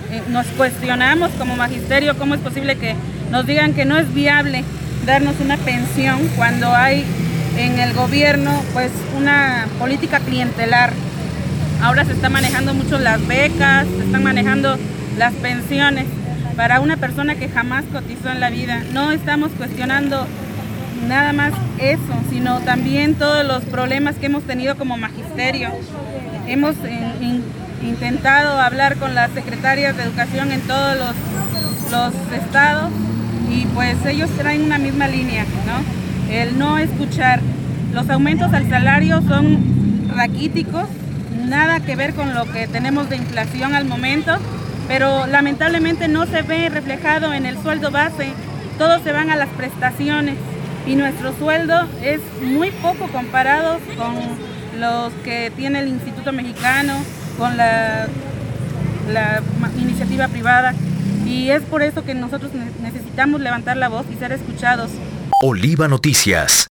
nos cuestionamos como magisterio cómo es posible que nos digan que no es viable darnos una pensión cuando hay en el gobierno pues una política clientelar. Ahora se están manejando mucho las becas, se están manejando las pensiones para una persona que jamás cotizó en la vida. No estamos cuestionando nada más eso, sino también todos los problemas que hemos tenido como magisterio. Hemos intentado hablar con las secretarias de educación en todos los estados y pues ellos traen una misma línea, ¿no? El no escuchar. Los aumentos al salario son raquíticos, nada que ver con lo que tenemos de inflación al momento, pero lamentablemente no se ve reflejado en el sueldo base. Todos se van a las prestaciones y nuestro sueldo es muy poco comparado con los que tiene el Instituto Mexicano, con la iniciativa privada, y es por eso que nosotros necesitamos levantar la voz y ser escuchados. Oliva Noticias.